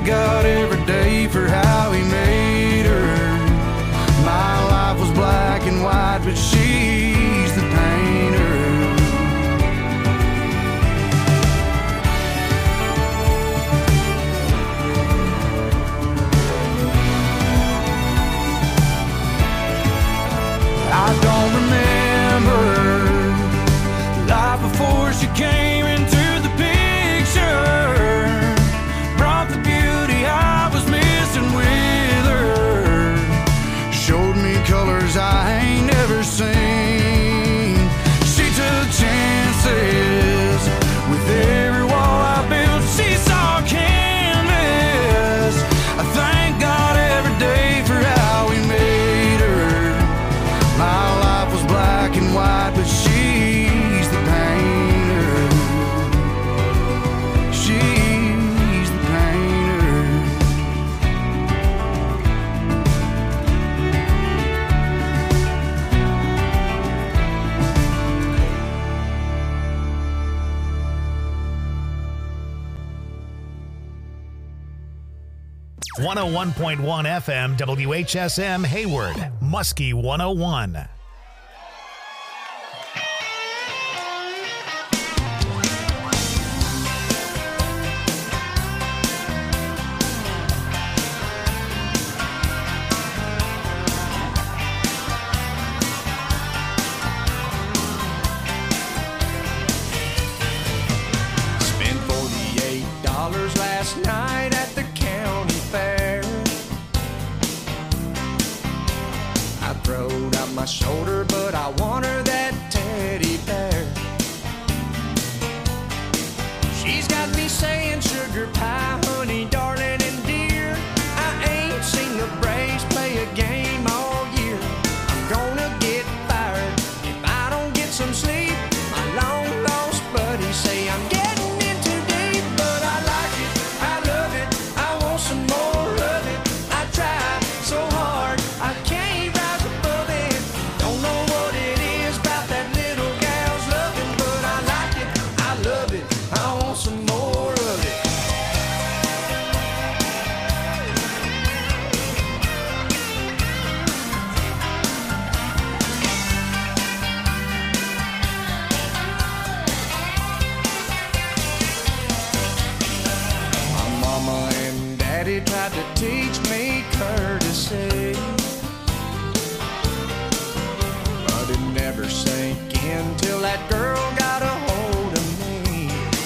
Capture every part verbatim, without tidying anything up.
thank God every day for how he made her. My life was black and white, but she's the painter. I don't remember life before she came into the picture. Brought the beauty I was missing with her. Showed me colors I ain't never seen. She took chances with every wall I built. She saw canvas. I thank God every day for how he made her. My life was black and white, but she's the painter. She's the painter. one oh one point one F M W H S M Hayward, Muskie one oh one. Spent forty-eight dollars last night at the county fair. I throwed out my shoulder, but I want her that teddy bear. She's got me saying sugar pie, honey, darling, and dear. I ain't seen the Braves play a game all year. I'm gonna get fired if I don't get some sleep. My long lost buddies say I'm getting in too deep, but I like it, I love it, I want some more of it. I try so hard, I can't rise above it. Don't know what it is about that little gal's loving, but I like it, I love it, I want some more of it. My mama and daddy tried to teach me courtesy, but it never sank in till that girl got a hold of me.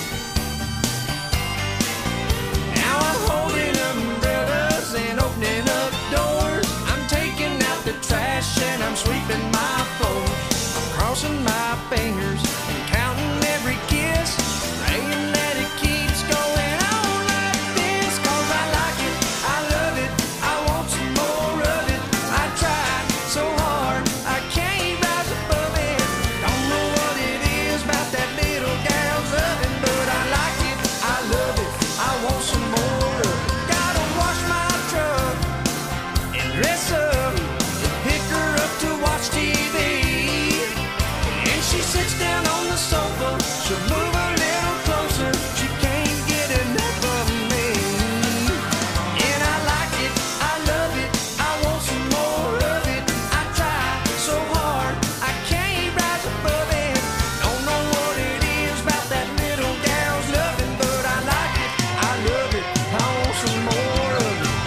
Now I'm holding umbrellas and opening up doors. I'm taking out the trash and I'm sweeping my floors. I'm crossing my fingers and counting every kiss, praying that it keeps going on like this. 'Cause I like it, I love it, I want some more of it. I try so hard, I can't rise above it. Don't know what it is about that little gal's loving, but I like it, I love it, I want some more of it. Gotta wash my truck and dress up and pick her up to watch T V. And she sits down on the sofa, she'll move a little closer, she can't get enough of me. And I like it, I love it, I want some more of it. I try so hard, I can't rise above it. Don't know what it is about that little gal's loving, but I like it, I love it, I want some more of it.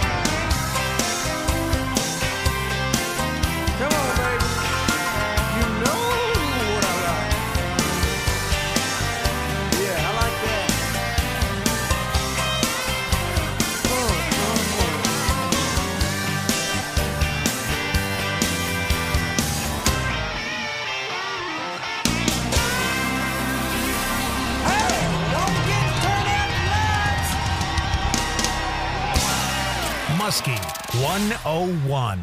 Come on, baby, you know what I like. Yeah, I like that. Uh, uh, uh. Hey, don't forget to turn out the lights. Muskie one oh one.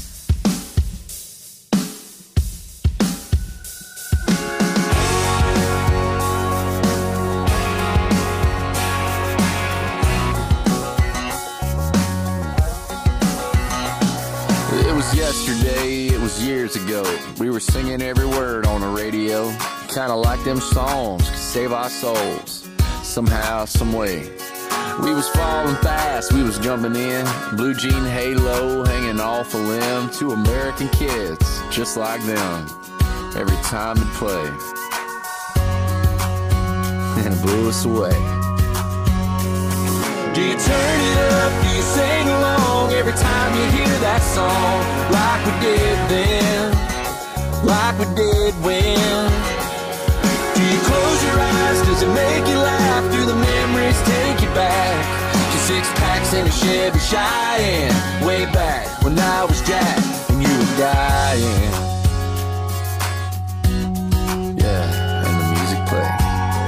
It was yesterday, it was years ago. We were singing every word on the radio. Kinda like them songs could save our souls somehow, some way. We was falling fast, we was jumping in. Blue jean halo hanging off a limb. Two American kids, just like them. Every time it played, and it blew us away. Do you turn it up? Do you sing along every time you hear that song? Like we did then, like we did when. Do you close your eyes? Does it make you laugh? Do the memories take you back to six packs in a Chevy Cheyenne? Way back when I was Jack and you were dying. Yeah, and the music played.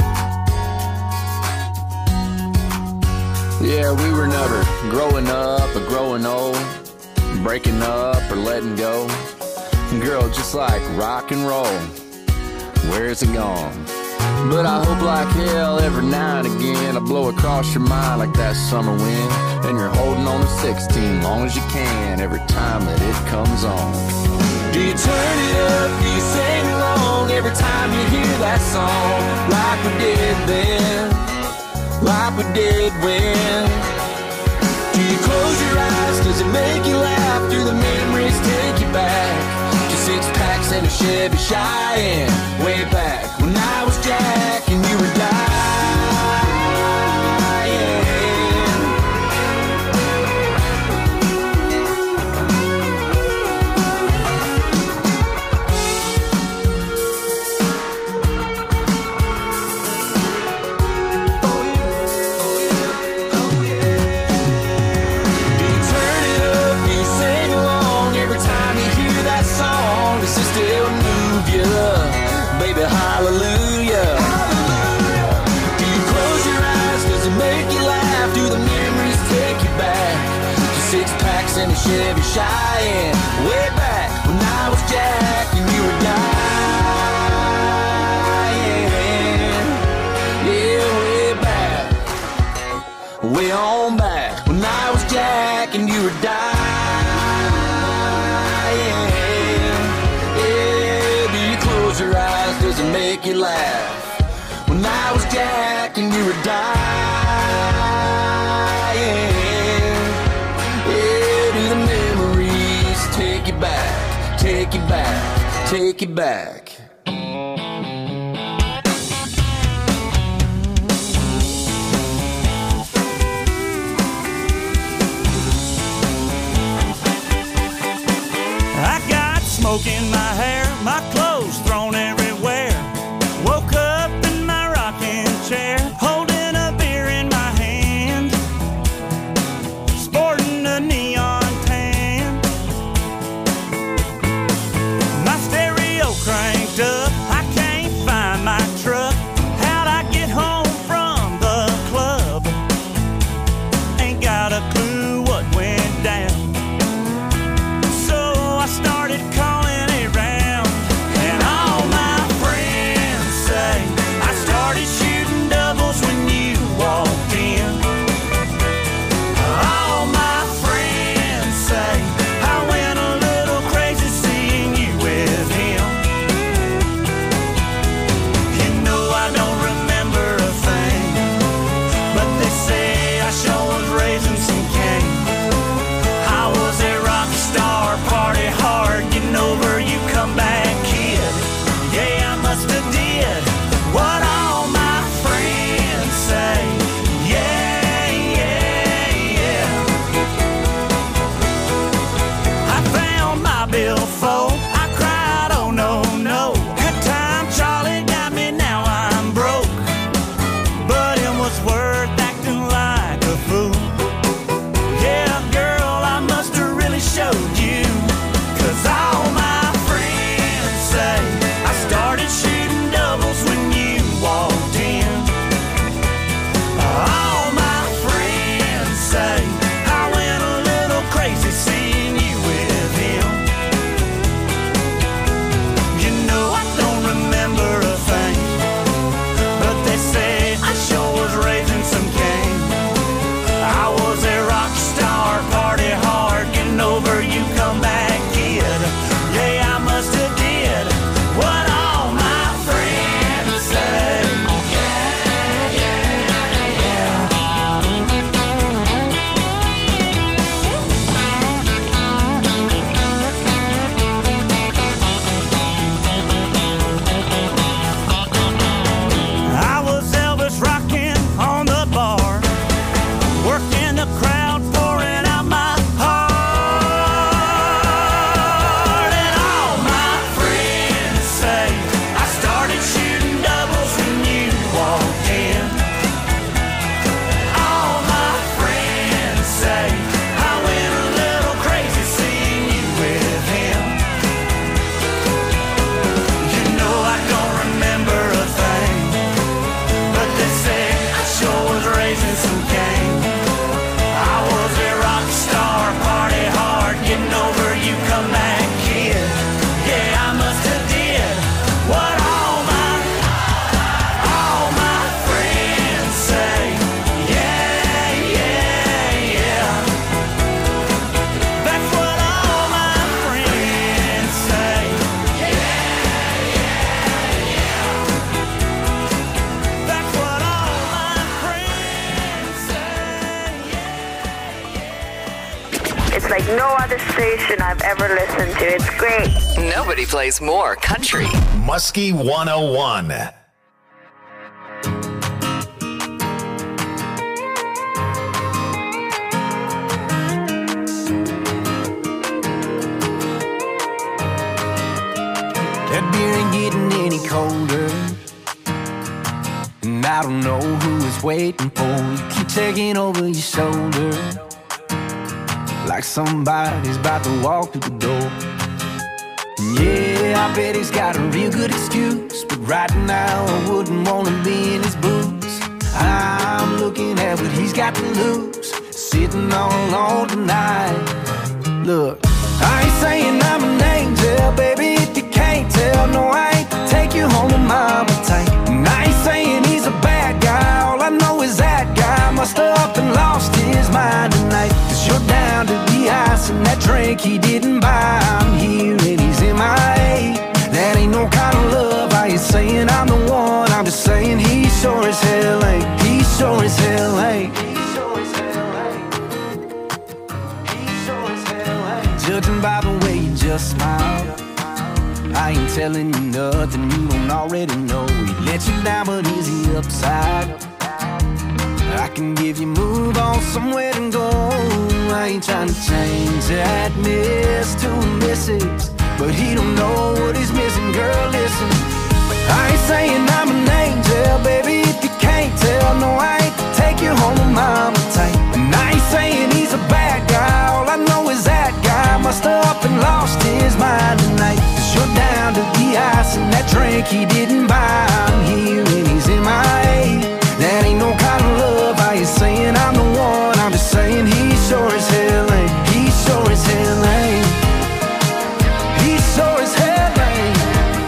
Yeah, we were never growing up or growing old, breaking up or letting go. Girl, just like rock and roll, where's it gone? But I hope like hell every now and again I blow across your mind like that summer wind, and you're holding on to sixteen long as you can every time that it comes on. Do you turn it up? Do you sing along every time you hear that song? Like we did then, like we did when. Do you close your eyes? Does it make you laugh? Do the memories take you back to six packs and a Chevy Cheyenne? Way back when I was Jack and you were dying. Does it still move you? Baby, hallelujah. Hallelujah. Do you close your eyes? Does it make you laugh? Do the memories take you back to six packs and a Chevy Cheyenne? Way back when I was Jack and you were dying. Yeah, way back, way on back when I was Jack and you were dying. Your eyes, does it make you laugh? When I was Jack and you were dying. Yeah, do the memories take you back, take you back, take you back? I got smoke in my hair, my clothes thrown everywhere. Woke up in my rocking chair, holding a beer in my hand, sporting a neon tan. My stereo cranked up, I can't find my truck. How'd I get home from the club? Ain't got a clue what went down. So I started calling around, and all my friends say I started shooting doubles when you walked in. All my friends say I went a little crazy seeing you with him. You know I don't remember a thing, but they say I sure was raising some cane. I was a rock star, party hard, getting over you come back kid. Yeah, I must have did what all my friends say. Yeah, yeah, yeah. I found my billfold, I cried, oh no, no. Good time, Charlie got me, now I'm broke. But it was worth acting like a fool. Yeah, girl, I must have really showed you, 'cause all my friends say I started shooting doubles when you walked in. All my friends say I went a little crazy seeing you with him. It's like no other station I've ever listened to. It's great. Nobody plays more country. Muskie one oh one. That beer ain't getting any colder, and I don't know who it's waiting for. You keep checking over your shoulder, like somebody's about to walk through the door. And yeah, I bet he's got a real good excuse, but right now I wouldn't wanna be in his boots. I'm looking at what he's got to lose, sitting all alone tonight. Look, I ain't saying I'm an angel, baby, if you can't tell. No, I ain't to take you home to mama tight. And I ain't saying he's a bad guy, all I know is that guy must have up and lost his mind tonight. Cause you're down to the ice and that drink he didn't buy. I'm here and he's in my A. That ain't no kind of love. I ain't saying I'm the one, I'm just saying he sure as hell ain't. He sure as hell ain't. Judging by the way you just smile, I ain't telling you nothing you don't already know. He let you down, but is he upside? I can give you move on somewhere to go. I ain't trying to change that miss to a missus, but he don't know what he's missing. Girl, listen, I ain't saying I'm an angel, baby, if you can't tell. No, I ain't to take you home with mama tight. And I ain't saying he's a bad guy, all I know is that guy must have up and lost his mind tonight. Cause you're down to the ice and that drink he didn't buy. I'm here and he's in my A. That ain't no kind of love. I ain't saying I'm the one, I'm just saying he sure as hell ain't. He sure as hell ain't. He sure as hell ain't.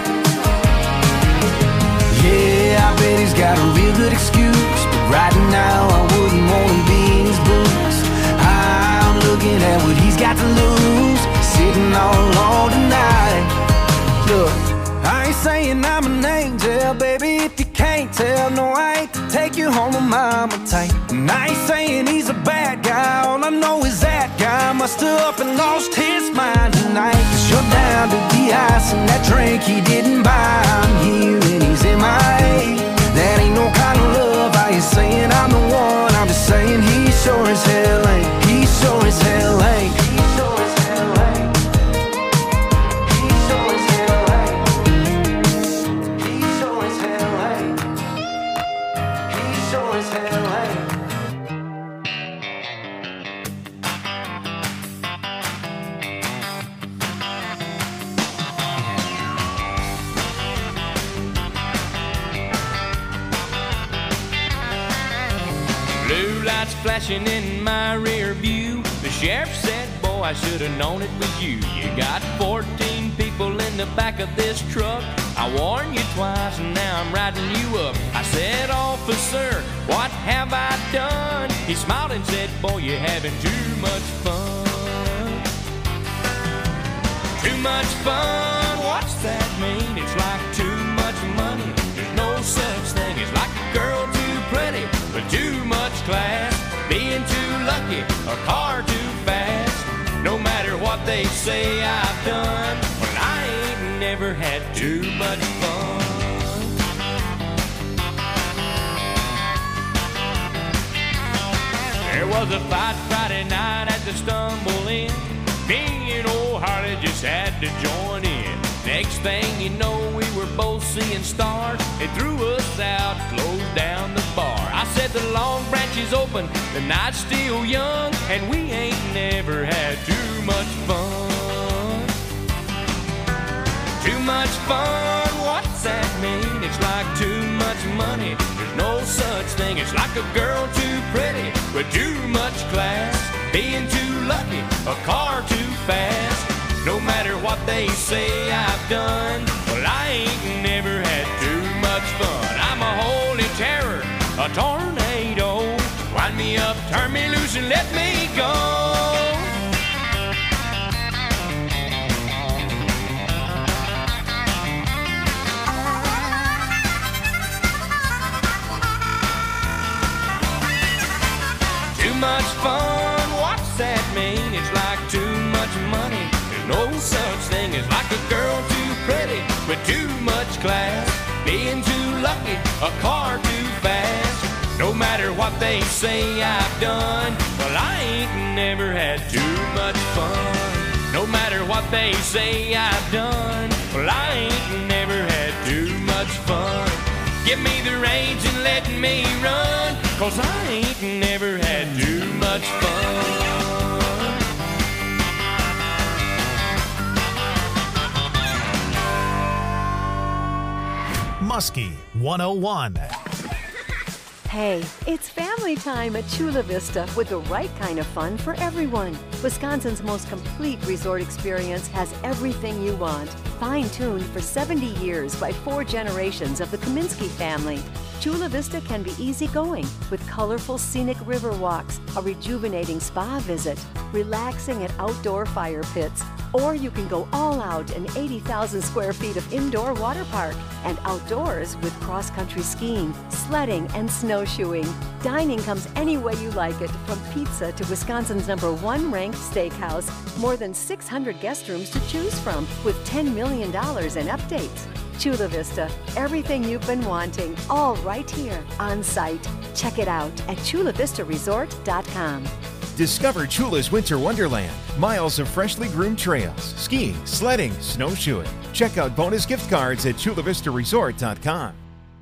Yeah, I bet he's got a real good excuse, but right now I wouldn't wanna be in his boots. I'm looking at what he's got to lose, sitting all alone tonight. Look, I ain't saying I'm an angel, baby, if you can't tell. No, I ain't to take you home with mama tight. And I ain't saying he's a bad guy, all I know is that guy must have up and lost his mind tonight. Cause you're down to the ice and that drink he didn't buy. I'm here and he's in my A. That ain't no kind of love. I ain't saying I'm the one, I'm just saying he sure as hell ain't. He sure as hell ain't. He sure as hell ain't. He sure as hell ain't. He sure as hell ain't. He sure as hell ain't. Blue lights flashing in my rear view. The sheriff said, boy, I should have known it was you. You got fourteen people in the back of this truck. I warned you twice and now I'm riding you up. I said, officer, what have I done? He smiled and said, boy, you're having too much fun. Too much fun, what's that mean? It's like too much money. There's no such thing as like a girl too pretty, but too much class, being too lucky, a car too fast. No matter what they say I've done, well, I ain't never had too much fun. There was a fight Friday night at the Stumble Inn. Me and old Harley just had to join in. Next thing you know, we were both seeing stars. They threw us out, closed down the bar. I said the Long Branch is open, the night's still young, and we ain't never had too much fun. Too much fun, what's that mean? It's like too much money. There's no such thing. It's like a girl too pretty with too much class, being too lucky, a car too fast. No matter what they say I've done, well, I ain't never had too much fun. I'm a holy terror, a tornado. Wind me up, turn me loose, and let me go. Too much fun, what's that mean? It's like much money. There's no such thing as like a girl too pretty with too much class. Being too lucky, a car too fast. No matter what they say I've done, well, I ain't never had too much fun. No matter what they say I've done, well, I ain't never had too much fun. Give me the reins and let me run, 'cause I ain't never had too much fun. Muskie one oh one. Hey, it's family time at Chula Vista with the right kind of fun for everyone. Wisconsin's most complete resort experience has everything you want. Fine-tuned for seventy years by four generations of the Kaminsky family. Chula Vista can be easygoing with colorful scenic river walks, a rejuvenating spa visit, relaxing at outdoor fire pits, or you can go all out in eighty thousand square feet of indoor water park and outdoors with cross-country skiing, sledding, and snowshoeing. Dining comes any way you like it, from pizza to Wisconsin's number one ranked steakhouse. More than six hundred guest rooms to choose from with ten million dollars in updates. Chula Vista, everything you've been wanting, all right here on site. Check it out at chula vista resort dot com. Discover Chula's Winter Wonderland. Miles of freshly groomed trails, skiing, sledding, snowshoeing. Check out bonus gift cards at chula vista resort dot com.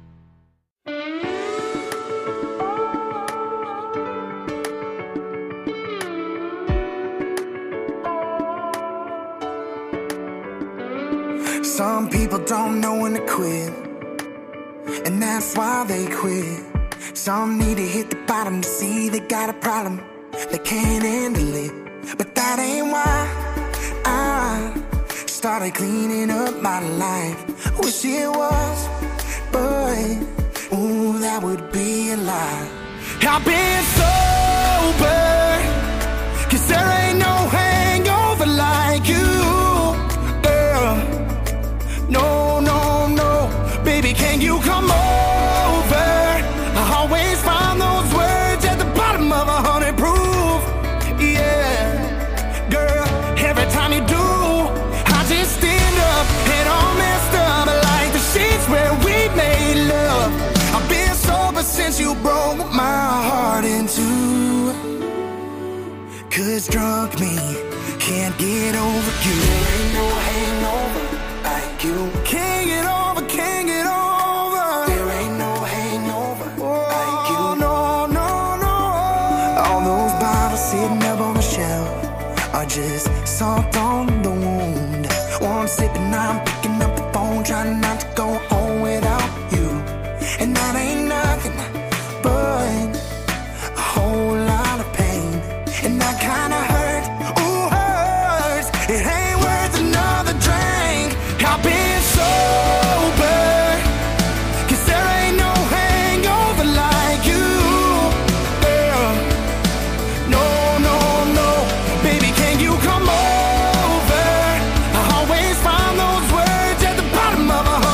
Some people don't know when to quit, and that's why they quit. Some need to hit the bottom to see they got a problem. They can't handle it, but that ain't why I started cleaning up my life. Wish it was, but ooh, that would be a lie. I've been sober, 'cause there ain't no hangover like you, girl. No, no, no, baby, can you come over? I always find those words at the bottom of a hundred proof. Yeah, girl, every time you do, I just stand up and all messed up like the sheets where we made love. I've been sober since you broke my heart in two, 'cause drunk me can't get over you. There ain't no hangover like you. Can't get over, can't get over. There ain't no hangover oh, like you. No, no, no. All those bottles sitting up on the shelf are just salt on the wound. One sip and I'm picking up the phone, trying not to go home without you. And that ain't nothing but a whole lot of pain. And that kind of hurt, ooh, hurts. It ain't worth another drink. I've been sober, 'cause there ain't no hangover like you, girl. No, no, no, baby, can you come over? I always find those words at the bottom of a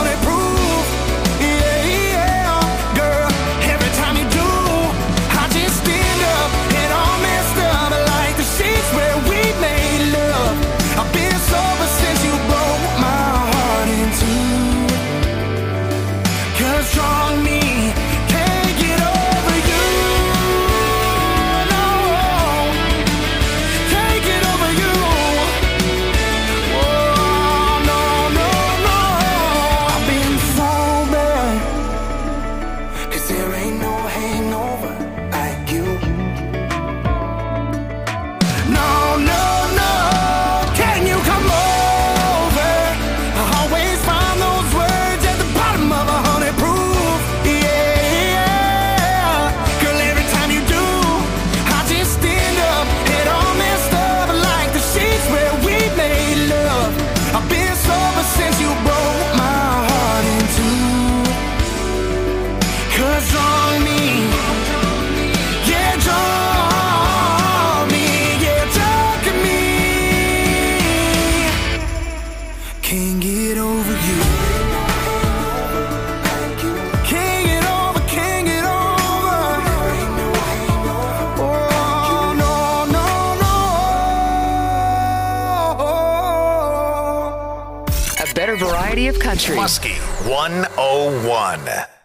wider variety of country. Muskie one oh one.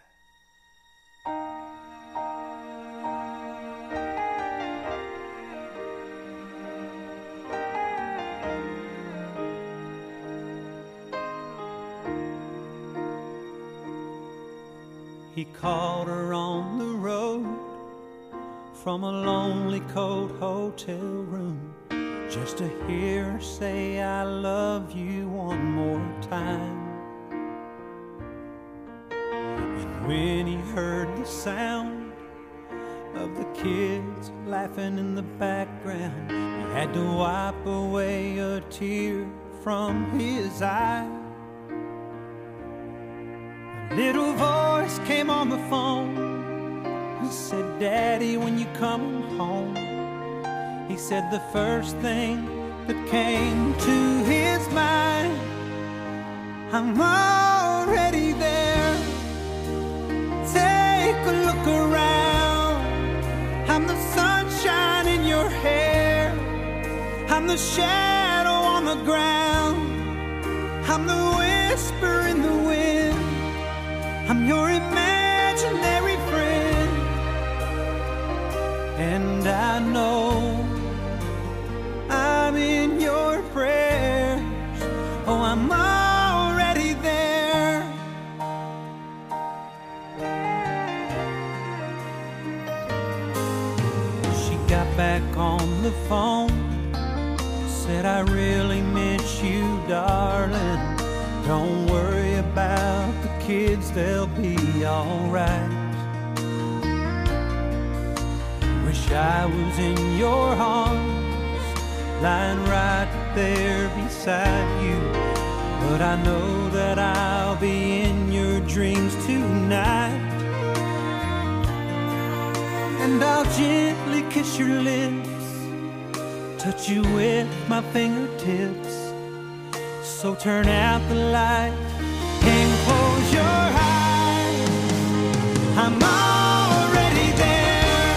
He called her on the road from a lonely cold hotel room just to hear her say I love you one more time. And when he heard the sound of the kids laughing in the background, he had to wipe away a tear from his eye. A little voice came on the phone. He said, Daddy, when you come home. He said the first thing that came to his mind, I'm already there. Take a look around. I'm the sunshine in your hair. I'm the shadow on the ground. I'm the whisper in the wind. I'm your imaginary friend. And I know I'm in your prayers. Oh, I'm already there. She got back on the phone, said I really miss you, darling. Don't worry about the kids, they'll be alright. Wish I was in your arms, lying right there beside you. But I know that I'll be in your dreams tonight. And I'll gently kiss your lips, touch you with my fingertips. So turn out the light and close your eyes. I'm already there.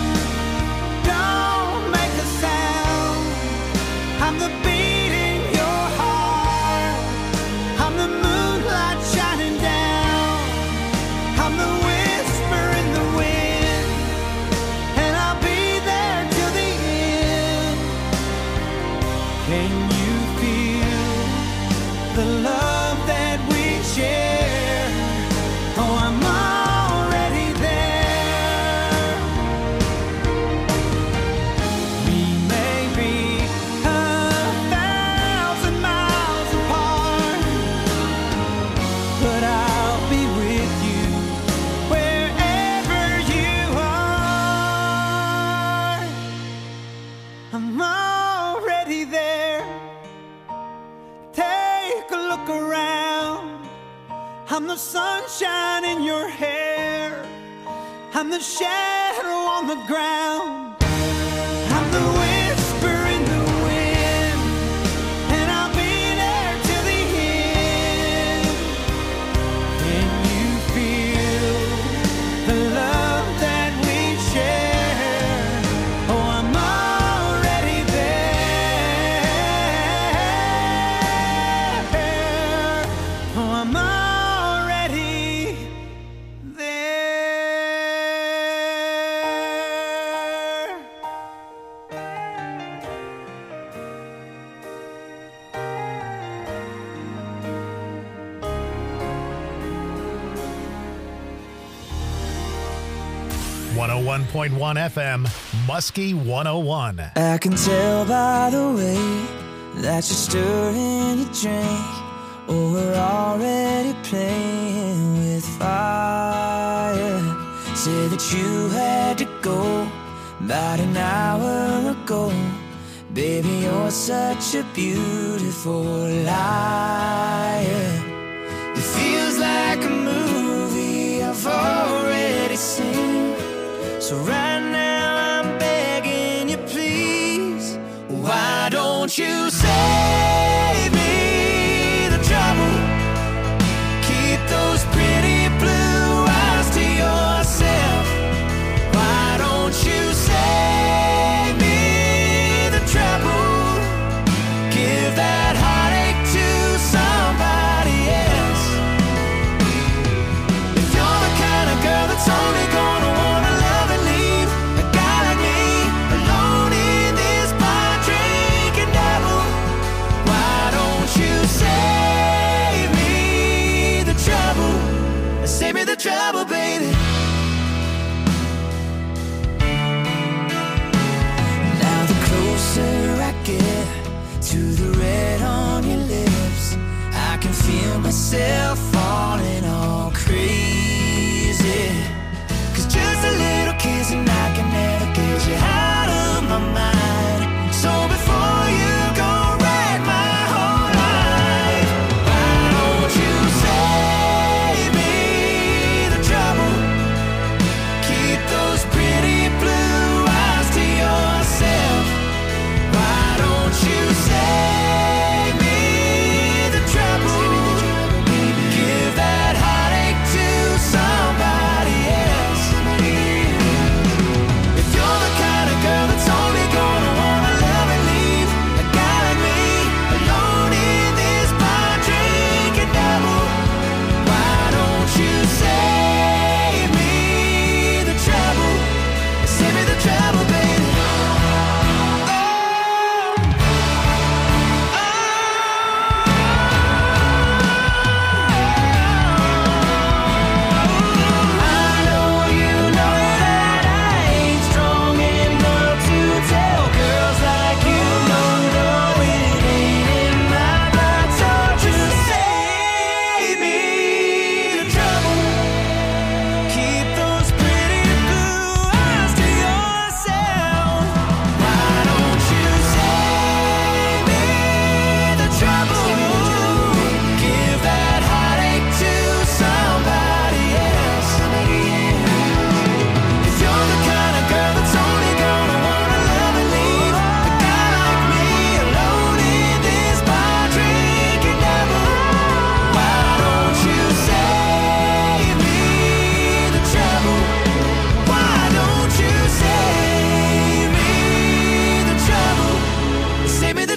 Don't make a sound. I'm the beat in your heart. I'm the moonlight shining down. I'm the whisper in the wind. And I'll be there till the end. Can you feel the love that we share? Oh, I'm already there. We may be a thousand miles apart, but I'll be with you wherever you are. I'm already there. Take a look around. I'm the sunshine in your hair. I'm the shadow on the ground. I'm the whisper in the wind. And I'll be there till the end. Can you feel the love that we share? Oh, I'm already there. Oh, I'm already there. one oh one point one F M, Muskie one oh one. I can tell by the way that you're stirring your drink. Oh, we're already playing with fire. Say that you had to go about an hour ago. Baby, you're such a beautiful liar. It feels like a movie I've already seen. So right now I'm begging you, please, why don't you save me the trouble? Keep those pretty blue eyes to yourself. Why don't you save me the trouble? Give that heartache to somebody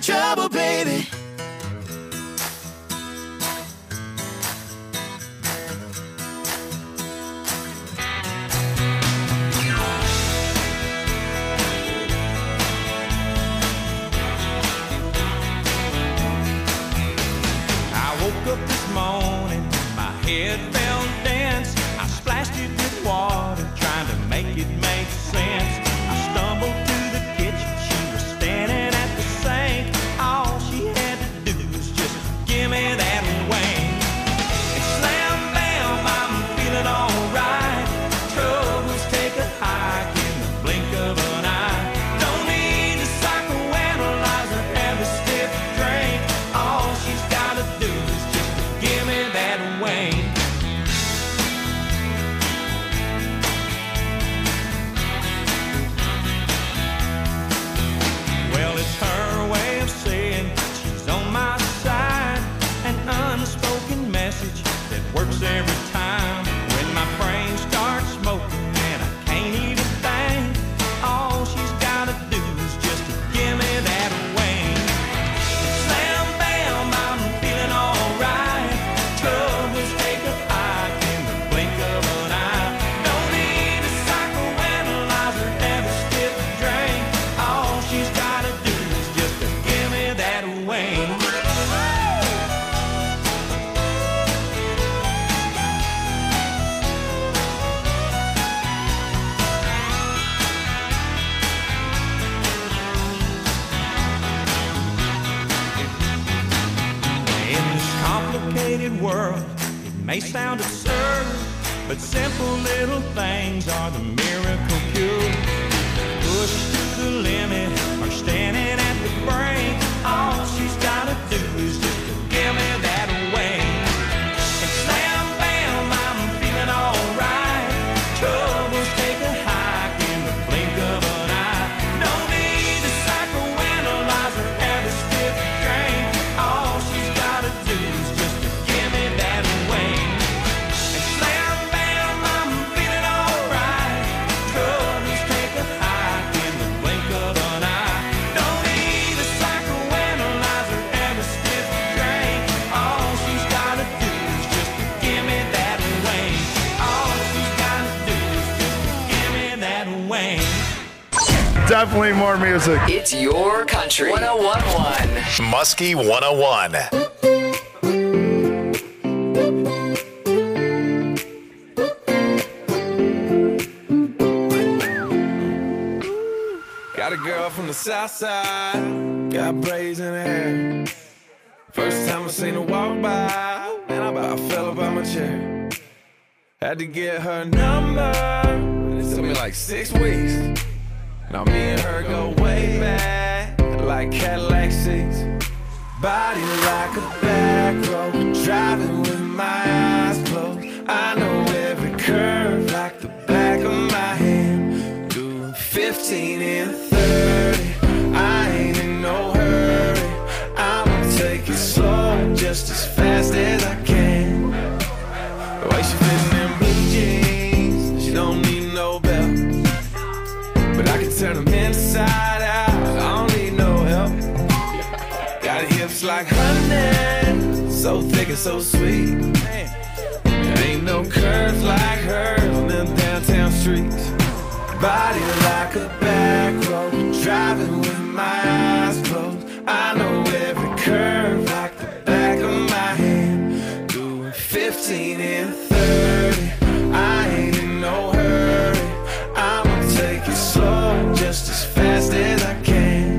trouble, baby. I woke up this morning, my head felt dense. I splashed it with water, trying to make it make sense. I stumbled to the kitchen, she was standing at the sink. All she had to do was just give me that wing. And slam bam, I'm feeling alright. Troubles take a hike in the blink of an eye. Don't need to psychoanalyze or have a stiff drink. All she's gotta do is just give me that wing. Well, it's her way of saying she's on my side. An unspoken message that works every time. When my brain starts smoking and I can't even think, all she's gotta do is just give me that wing. Slam bam, I'm feeling alright. Troubles take a hike in the blink of an eye. Don't need a psychoanalyze or have a stiff drink. All she's gotta do is just give me that wing. In this complicated world, it may sound absurd, but simple little things are the miracle cure. Pushed to the limit or standing at the brink, all she's gotta do is just give me that wing. And slam bam, I'm feeling alright. Troubles take a hike in the blink of an eye. No need to psychoanalyze or have a stiff drink. All she's gotta do is just give me that wing. And slam bam, I'm feeling alright. Troubles take a hike in the blink of an eye. No need to psychoanalyze or have a stiff drink. All she's gotta do is just give me that wing. All she's gotta do is just give me that wing. Definitely more music. It's your country. one oh one point one. Muskie one oh one. Got a girl from the south side, got braids in her hair. First time I seen her walk by, man, I about fell up out my chair. Had to get her number, it took me like six weeks. Now me and her go way back, like Cadillac seats. Body like a back road, driving with my eyes closed. I know every curve like the back of my hand. Doing fifteen and thirty, I ain't in no hurry. I'ma take it slow, just as fast as I can. The way she fitting in blue jeans, she don't need no belt. But I can turn them inside out, I don't need no help. Got hips like honey, so thick and so sweet. There ain't no curves like hers on them downtown streets. Body like a back road, driving with my eyes closed. I know every curve like the back of my hand. Doing fifteen and thirty, I ain't in no hurry. I'ma take it slow, just as fast as I can.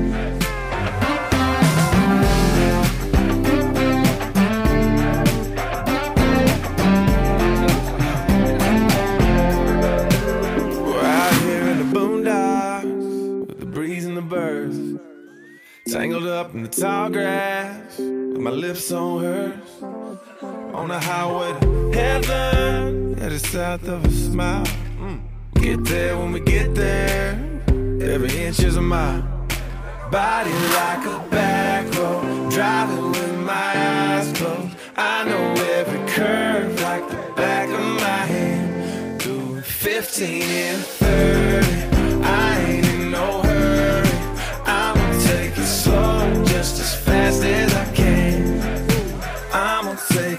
We're out here in the boondocks with the breeze and the birds, tangled up in the tall grass with my lips on hers. On the highway to heaven, at the south of a smile. Mm. Get there when we get there, every inch is a mile. Body like a back road, driving with my eyes closed. I know every curve like the back of my hand. Doing fifteen and thirty, I ain't in no hurry. I'ma take it slow, just as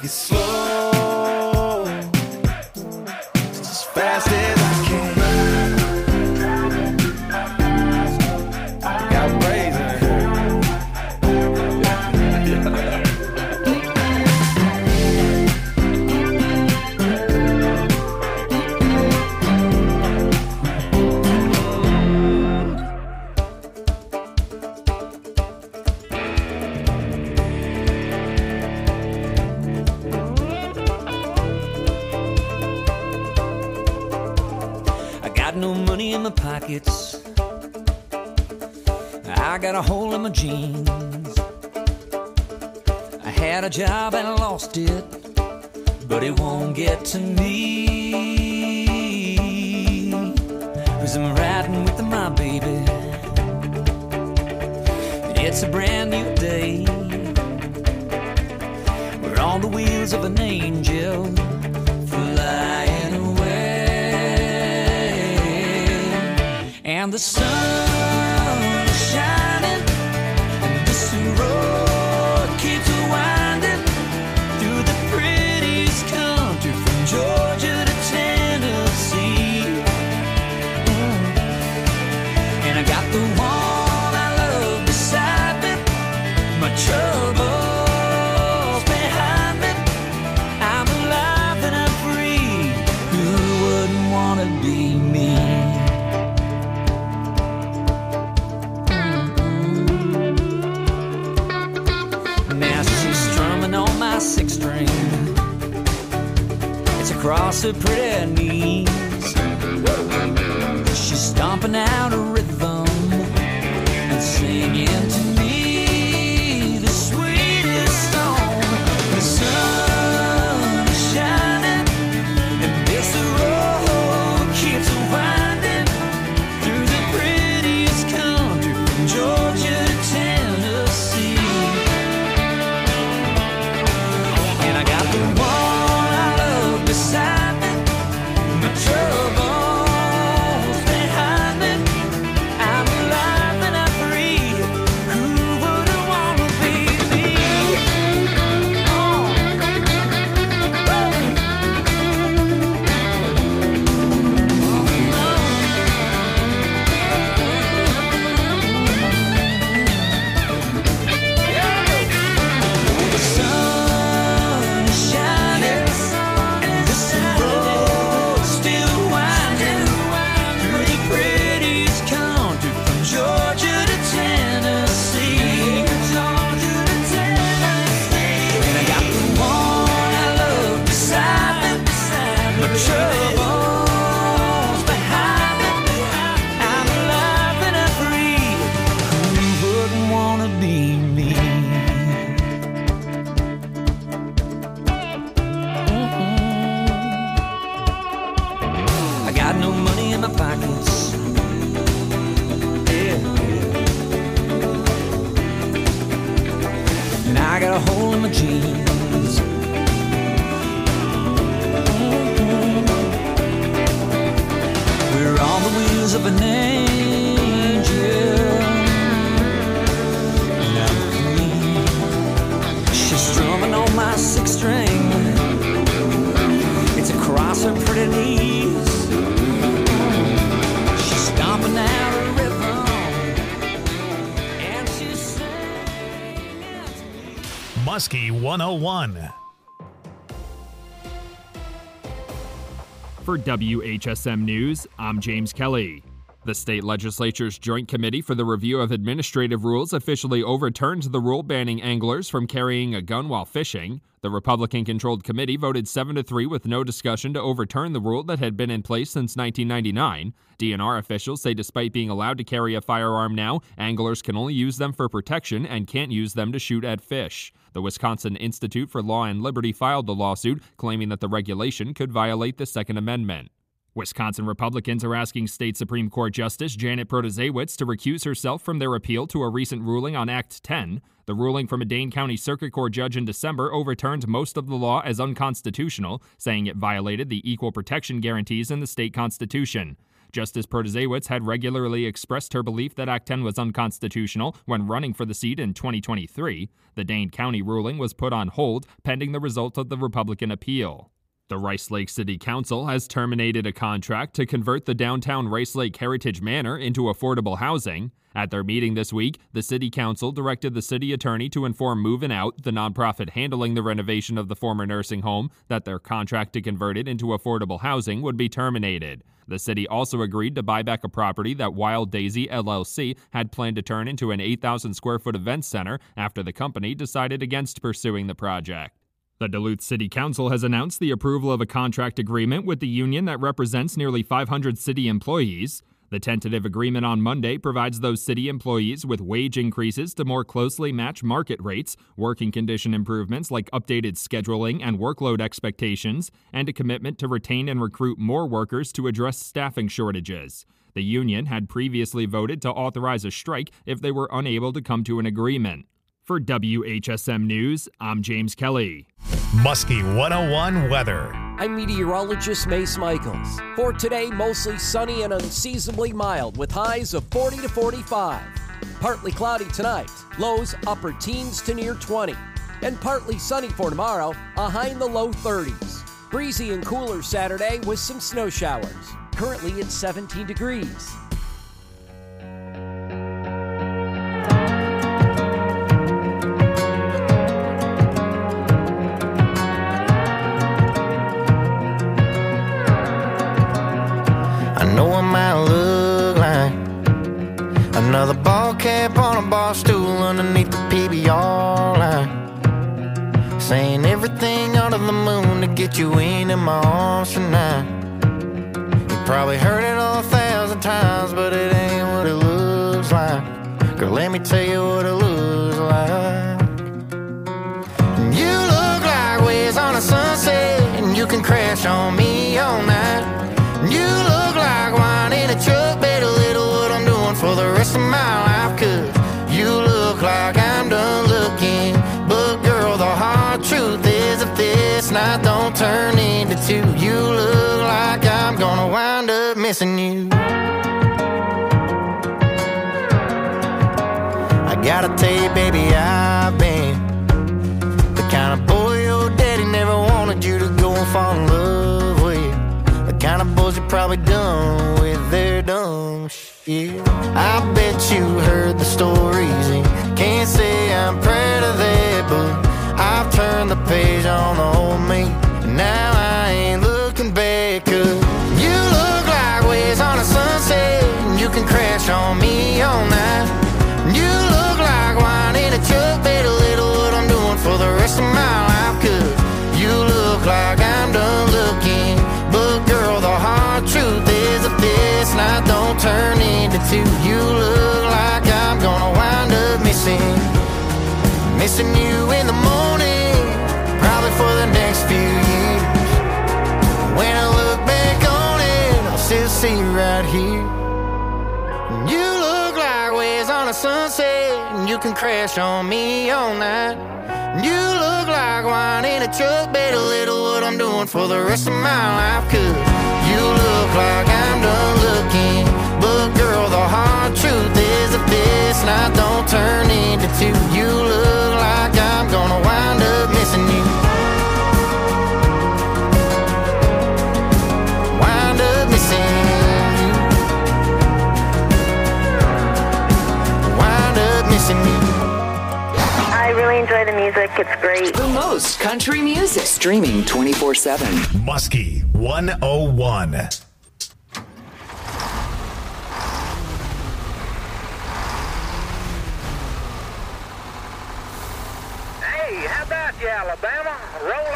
it slow, just as fast as I can. Got braids in her hair. No money in my pockets, I got a hole in my jeans. I had a job and I lost it, but it won't get to me, 'cause I'm riding with my baby. It's a brand new day, we're on the wheels of an angel flying away. And the sun is shining, and this road keeps winding through the prettiest country from Georgia to Tennessee. Mm. And I got the one I love beside me, my troubles behind me. I'm alive and I'm free, who wouldn't want to be me? Six string, it's across her pretty knees. She's stomping out a rhythm and singing to me the sweetest song. The sun is shining, and this road keeps winding through the prettiest country from Georgia to Tennessee. The one I love beside me, my troubles behind me. I'm alive and I'm free, who wouldn't want to be me? Oh. The sun shining, and this road still winding through the prettiest country from Georgia to Tennessee. Georgia to Tennessee. And I got the one I love beside me, my troubles behind me. I'm alive and I'm free, who wouldn't want to be me? I got no money in my pockets. Yeah, yeah. And I got a hole in my jeans. Mm-hmm. We're on the wheels of an angel, and I'm free. She's strumming on my six string. It's across her pretty knees. She's stomping out a rhythm, and she's singing to me. Muskie one oh one. For W H S M News, I'm James Kelly. The state legislature's Joint Committee for the Review of Administrative Rules officially overturned the rule banning anglers from carrying a gun while fishing. The Republican-controlled committee voted seven to three with no discussion to overturn the rule that had been in place since nineteen ninety-nine. D N R officials say despite being allowed to carry a firearm now, anglers can only use them for protection and can't use them to shoot at fish. The Wisconsin Institute for Law and Liberty filed the lawsuit, claiming that the regulation could violate the Second Amendment. Wisconsin Republicans are asking State Supreme Court Justice Janet Protasiewicz to recuse herself from their appeal to a recent ruling on Act ten. The ruling from a Dane County Circuit Court judge in December overturned most of the law as unconstitutional, saying it violated the equal protection guarantees in the state constitution. Justice Protasiewicz had regularly expressed her belief that Act ten was unconstitutional when running for the seat in twenty twenty-three. The Dane County ruling was put on hold pending the result of the Republican appeal. The Rice Lake City Council has terminated a contract to convert the downtown Rice Lake Heritage Manor into affordable housing. At their meeting this week, the City Council directed the city attorney to inform Movin' Out, the nonprofit handling the renovation of the former nursing home, that their contract to convert it into affordable housing would be terminated. The city also agreed to buy back a property that Wild Daisy L L C had planned to turn into an eight thousand square foot event center after the company decided against pursuing the project. The Duluth City Council has announced the approval of a contract agreement with the union that represents nearly five hundred city employees. The tentative agreement on Monday provides those city employees with wage increases to more closely match market rates, working condition improvements like updated scheduling and workload expectations, and a commitment to retain and recruit more workers to address staffing shortages. The union had previously voted to authorize a strike if they were unable to come to an agreement. For W H S M News, I'm James Kelly. Muskie one oh one weather. I'm meteorologist Mace Michaels. For today, mostly sunny and unseasonably mild with highs of forty to forty-five. Partly cloudy tonight, lows upper teens to near twenty. And partly sunny for tomorrow, a high in the low thirties. Breezy and cooler Saturday with some snow showers. Currently it's seventeen degrees. Know I might look like another ball cap on a bar stool underneath the P B R line, saying everything under the moon to get you in in my arms tonight. You probably heard it a thousand times, but it ain't what it looks like. Girl, let me tell you what it looks like. You look like waves on a sunset, and you can crash on me all night. You look like wine in a truck, better little what I'm doing for the rest of my life. Cause you look like I'm done looking, but girl, the hard truth is if this night don't turn into two, you look like I'm gonna wind up missing you. I gotta tell you, baby, I've been the kind of boy your daddy never wanted you to go and fall in love with. Kind of boys you probably done with their dumb shit. I bet you heard the stories and can't say I'm proud of that, but I've turned the page on the old me, and now I ain't looking back. Cause you look like waves on a sunset, and you can crash on me all night. You look like wine in a truck, better little what I'm doing for the rest of my life. Cause you look like I'm done looking, but girl, the hard truth is if this night don't turn into two, you look like I'm gonna wind up missing Missing you in the morning, probably for the next few years. When I look back on it, I'll still see you right here. You look like waves on a sunset, and you can crash on me all night. You look like wine in a truck, better little what I'm doing for the rest of my life. Cause you look like I'm done looking, but girl, the hard truth is if this night don't turn into two, you look like I'm gonna wind up missing you. Wind up missing you. Wind up missing you. I really enjoy the music. It's great. The most country music. Streaming twenty-four seven. Muskie one oh one. Hey, how about you, Alabama? Roll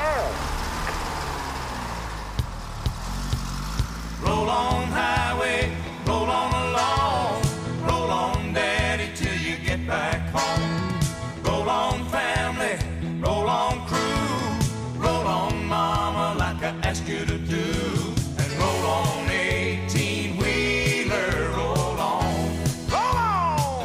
on. Roll on, highway, roll on along. Roll on, daddy, till you get back home. Roll on, family, roll on, crew. Roll on, mama, like I asked you to do. And roll on, eighteen-wheeler, roll on. Roll on!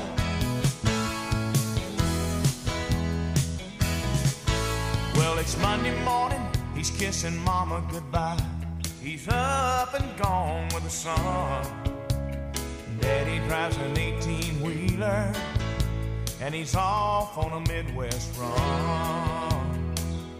Well, it's Monday morning, he's kissing mama goodbye. He's up and gone with the sun. Daddy drives an eighteen-wheeler, and he's off on a Midwest run.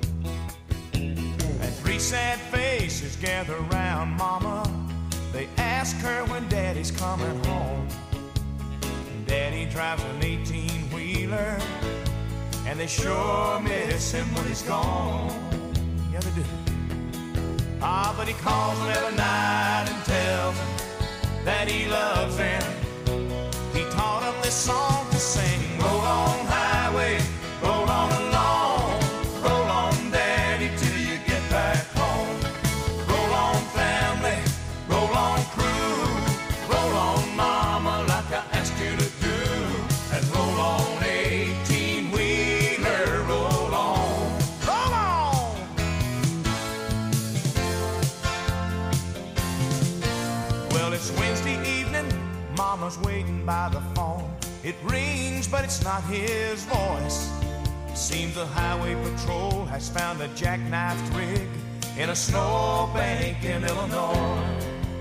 And three sad faces gather around Mama. They ask her when Daddy's coming home. Daddy drives an eighteen-wheeler, and they sure miss him when he's gone. Yeah, they do. Ah, but he calls them every night and tells them that he loves them. He taught them this song to sing. Roll on, highway, roll on along. Roll on, Daddy, till you get back home. Roll on, family, roll on, crew. Roll on, Mama, like I asked you to do. And roll on, eighteen-wheeler, roll on. Roll on! Well, it's Wednesday evening, Mama's waiting by the phone. It rings, but it's not his voice. Seems the highway patrol has found a jackknifed rig in a snowbank in Illinois.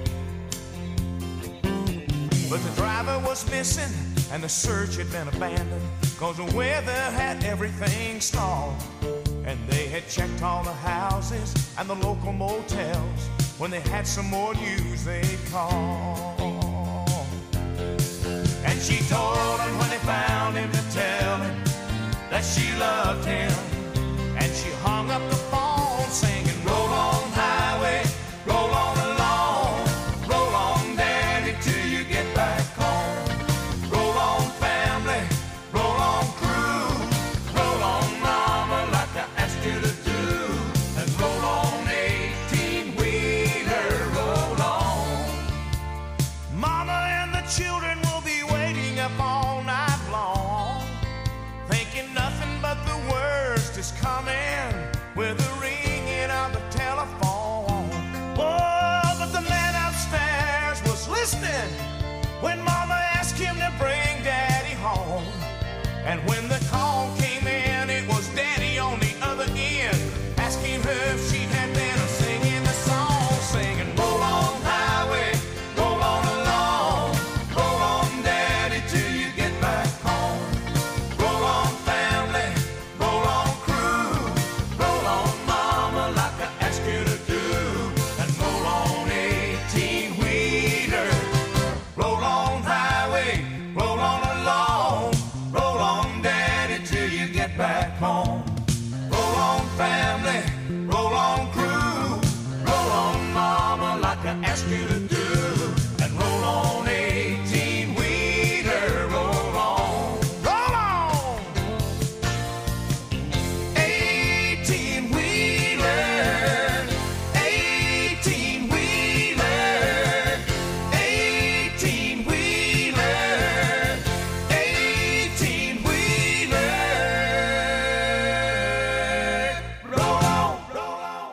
But the driver was missing, and the search had been abandoned, cause the weather had everything stalled. And they had checked all the houses and the local motels. When they had some more news, they'd call. And she told him when they found him to tell him that she loved him. And she hung up the phone singing, roll on, highway, roll on along. Roll on, Daddy, till you get back home. Roll on, family, roll on, crew. Roll on, Mama, like I asked you to do. And roll on, eighteen-wheeler, roll on. Mama and the children will be waiting up all night long, thinking nothing but the worst is coming with the ringing of the telephone. Oh, but the man upstairs was listening when Mama asked him to bring Daddy home. And when the call came in, it was Daddy on the other end, asking her if she had been singing the song, singing, roll on, highway, roll on along. Roll on, Daddy, till you get back home. Roll on, family, roll on, crew. Roll on, Mama, like I asked you to do. And roll on, eighteen-wheeler. Roll on, highway, roll on along. Roll on, Daddy, till you get back home. Roll on, family, roll on, crew. Roll on, Mama, like I asked you to do. And roll on, eighteen-wheeler, roll on. Roll on! eighteen-wheeler, eighteen-wheeler, eighteen-wheeler, eighteen-wheeler. Roll on, roll on.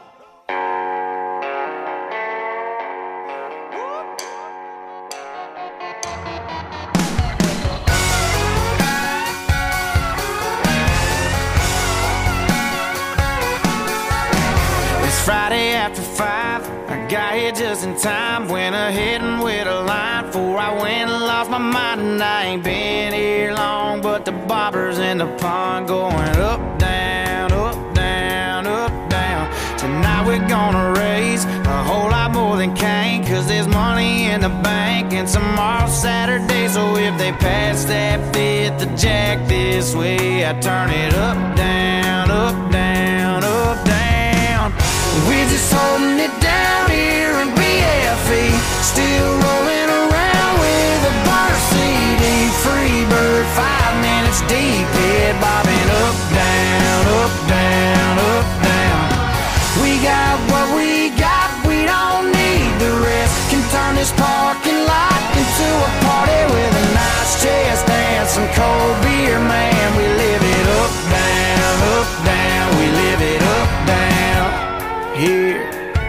It's Friday after five. I got here just in time. Went ahead and with a line before I went and lost my mind. And I ain't been here long, but the bobbers in the pond going up, down, up, down, up, down. Tonight we're gonna raise a whole lot more than Cain, cause there's money in the bank and tomorrow's Saturday. So if they pass that fifth of Jack this way, I turn it up, down, up, down, up, down. We're just holding it down here in B F E, still rolling around with a bar C D. Free bird, five minutes deep, head bobbing up, down, up, down, up, down. We got what we got, we don't need the rest. Can turn this parking lot into a party with a nice chest and some cold beer, man. We live it up, down, up, down. We live it up, down here.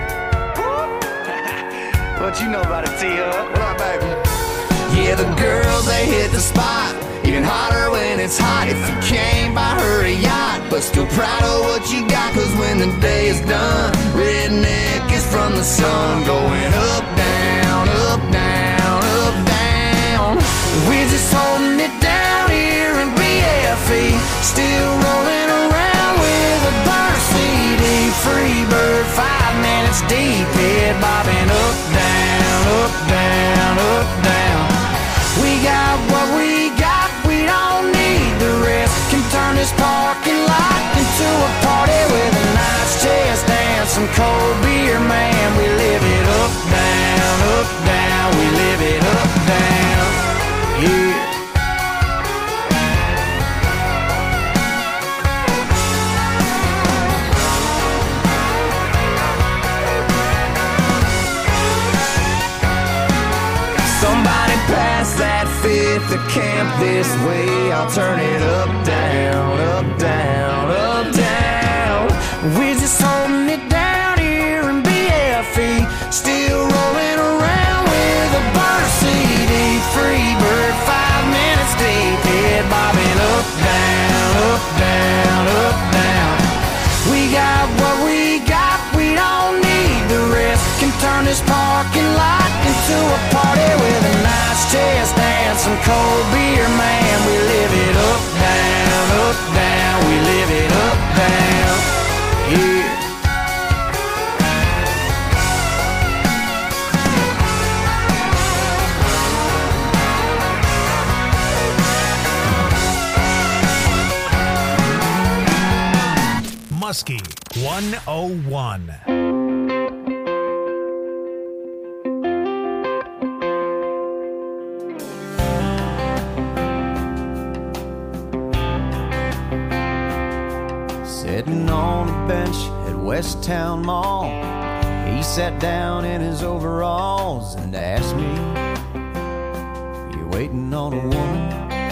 What you know about it, T-Hub? What up, baby? Yeah, the girls, they hit the spot. Even hotter when it's hot. If you can't buy her a yacht, but still proud of what you got, cause when the day is done, redneck is from the sun, going up, down, up, down, up, down. We're just holding it down here in B F E, still rolling around with a burn C D. Free bird, five minutes deep, head bobbing up, down, up, down, up, down. We got what we got, we don't need the rest. Can turn this parking lot into a party with a nice chest and some cold beer, man. We live it up, down, up, down. We live it up, down, yeah. Somebody pass that fifth to camp this way. I'll turn it up, down, up, down, up, down. We're just holding it down here in B F E, still rolling around with a burn C D. Free bird, five minutes deep, head bobbing up, down, up, down, up, down. We got what we got, we don't need the rest. Can turn this parking lot into a party with a nice chest and some cold beer, man. We live it up, down, up, down. We live it up, down, yeah. Muskie one oh one. Sitting on a bench at West Town Mall, he sat down in his overalls and asked me, "You waiting on a woman?"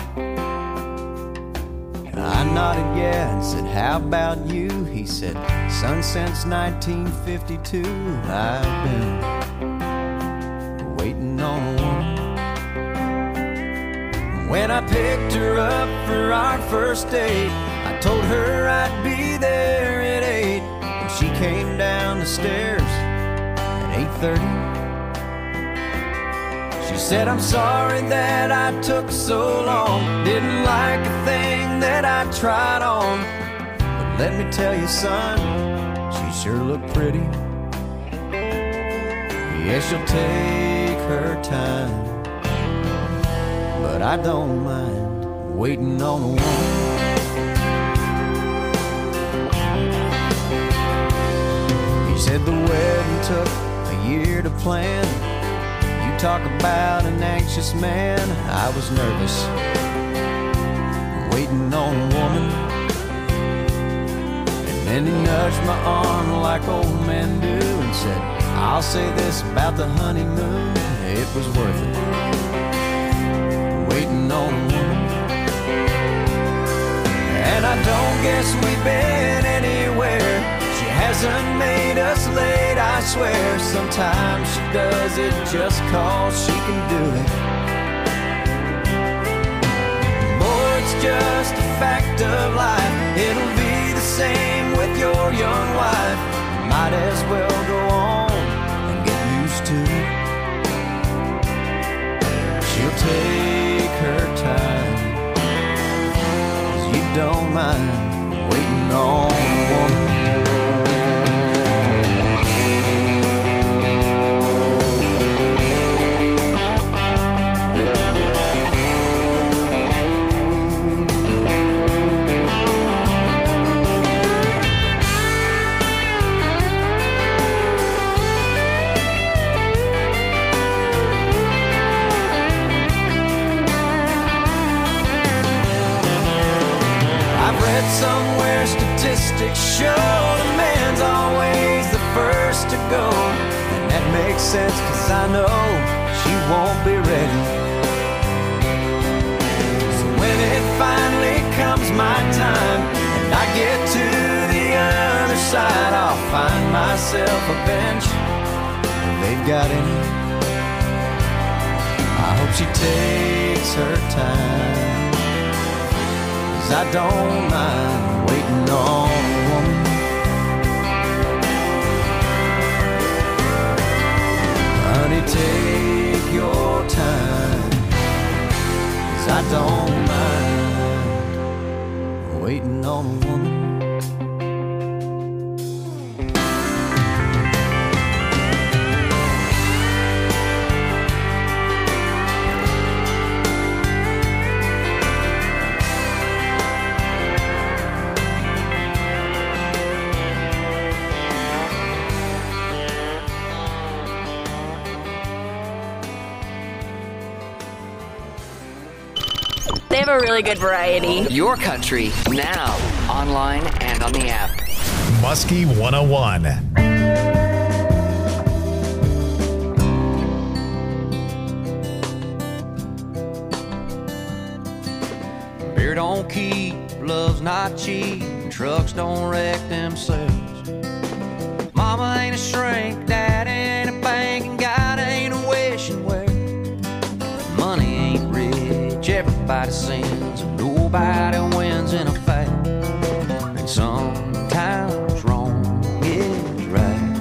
I nodded yeah and said, "How about you?" He said, "Son, since nineteen fifty-two I've been waiting on a woman." When I picked her up for our first date, I told her I'd be there at eight, and she came down the stairs at eight thirty. She said, "I'm sorry that I took so long, didn't like a thing that I tried on, but let me tell you, son, she sure looked pretty. Yeah, she'll take her time, but I don't mind waiting on a woman." He said the wedding took a year to plan. You talk about an anxious man. I was nervous, waiting on a woman. And then he nudged my arm like old men do and said, "I'll say this about the honeymoon, it was worth it, waiting on a woman." And I don't guess we've been anywhere. She hasn't made us late, I swear. Sometimes she does it just cause she can do it. Boy, it's just a fact of life. It'll be the same with your young wife. You might as well go on and get used to it. She'll take her time, 'cause you don't mind waiting on a woman. Somewhere statistics show the man's always the first to go, and that makes sense, 'cause I know she won't be ready. So when it finally comes my time and I get to the other side, I'll find myself a bench they've got in it. I hope she takes her time, I don't mind waiting on a woman. woman. They have a really good variety. Your country, now, online and on the app. Muskie one oh one. Beer don't keep, love's not cheap, trucks don't wreck themselves. Mama ain't a shrink, dad ain't a bank, and God ain't a wishing well. Money ain't rich, everybody sins, and nobody wins in a fight. And sometimes wrong is right.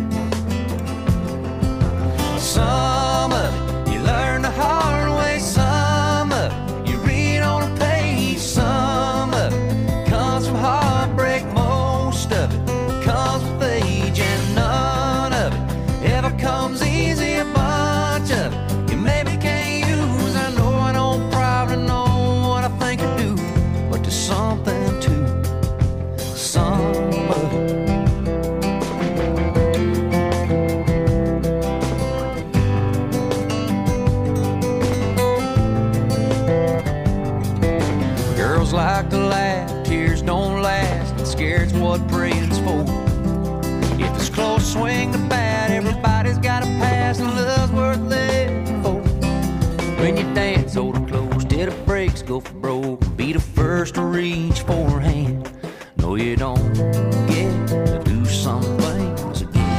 Some of it you learn the hard way, some of it you read on a page, some of it comes from heartbreak, most of it comes with age, and none of it ever comes easy. A bunch of it you maybe can't use. I know I don't probably know what I think I do, but there's something to some of it. Girls like to laugh, tears don't last, and scared's what praying's for. If it's close, swing the bat, everybody's got a pass, and love's worth living for. When you dance, hold it close till the brakes go for broke. Be the first to reach for her hand. No, you don't get to do some things again.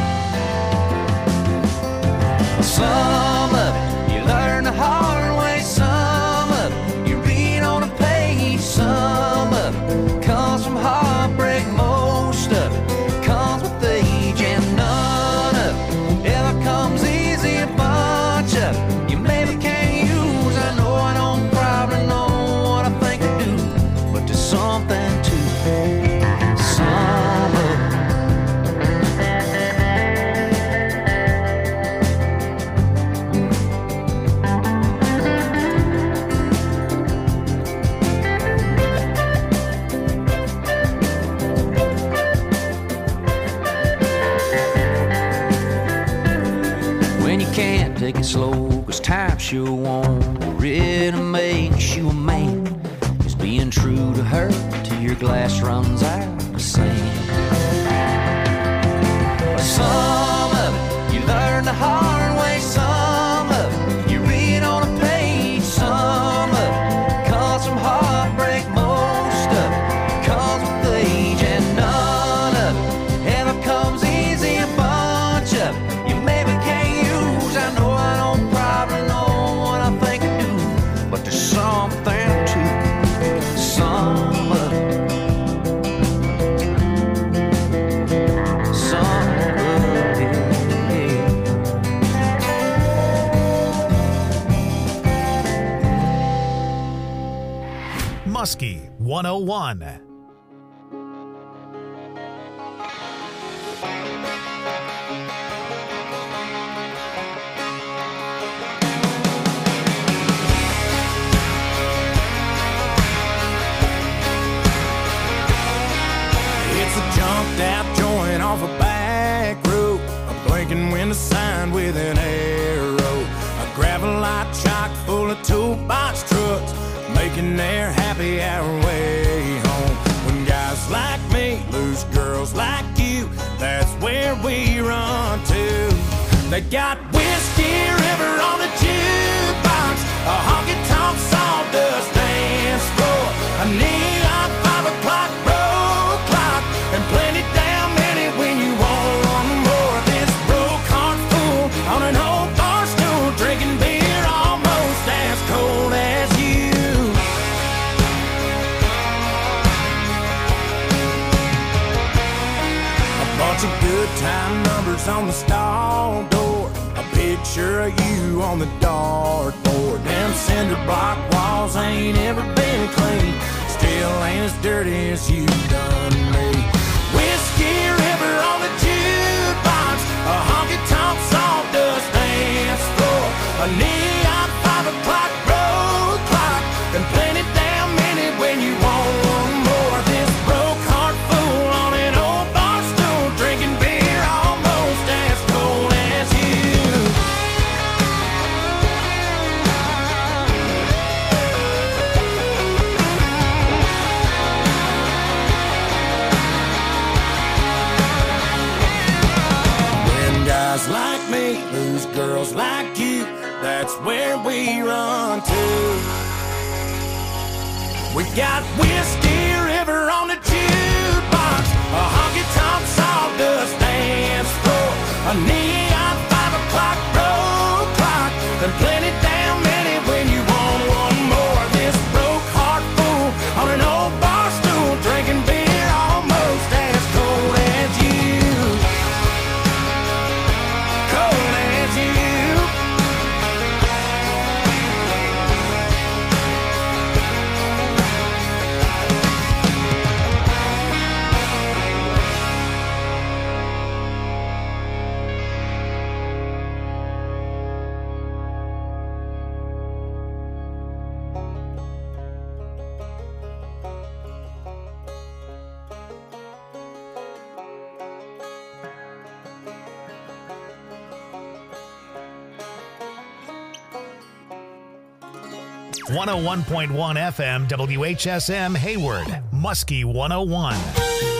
Some of it you learn the hard way, some of it you read on a page, some of it comes from heartbreak, most of it comes with age, and none of it ever comes easy. A bunch of it you maybe can't use. I know I don't probably know what I think I do, but there's something to some of it. When you can't take it slow, cause time sure won't really make you a man. Just being true to her till your glass runs out of sand. Some of it you learn the hard way, some of it you read on a page, some of it comes from heartbreak, most of it comes with age, and none of it ever comes easy. A bunch of it you maybe can't use. I know I don't probably know what I think I do, but there's something to some of it. Some of it. Muskie one oh one. It's a jumped out joint off a back road. I'm blinking window signed with an arrow. A gravel lot chock full of toolbox trucks, making their happy hour way home. When guys like me lose girls like you, that's where we run to. They got Whiskey River on the jukebox, a honky-tonk sawdust dance floor, a neon five o'clock road clock, and plenty damn many when you want one more. This broke heart full on an old bar stool, drinking beer almost as cold as you. A bunch of good time numbers on the stall door, a picture of you on the dartboard. Them cinder block walls ain't ever been clean, still ain't as dirty as you done girls like you, that's where we run to. We got Whiskey River on the jukebox, a honky-tonk sawdust dance floor, a neon five o'clock road clock, and plenty damn many when you want one more. This broke heart fool on an old bar stool, drinking beer almost as cold as you. Cold as you. one oh one point one F M W H S M Hayward, Muskie one oh one.